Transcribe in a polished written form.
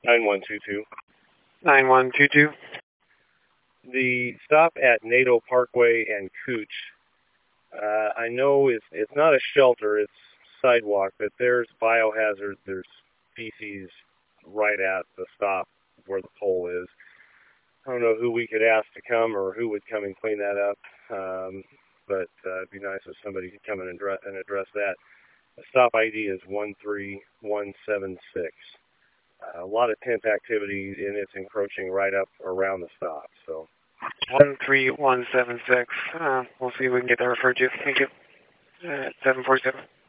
9122. 9122. The stop at NATO Parkway and Cooch, I know it's not a shelter, it's sidewalk, but there's biohazards, there's feces right at the stop where the pole is. I don't know who we could ask to come or who would come and clean that up, but it'd be nice if somebody could come and address that. The stop ID is 13176. A lot of tent activity, and it's encroaching right up around the stop. So 13176. We'll see if we can get that referred to. Thank you. 747.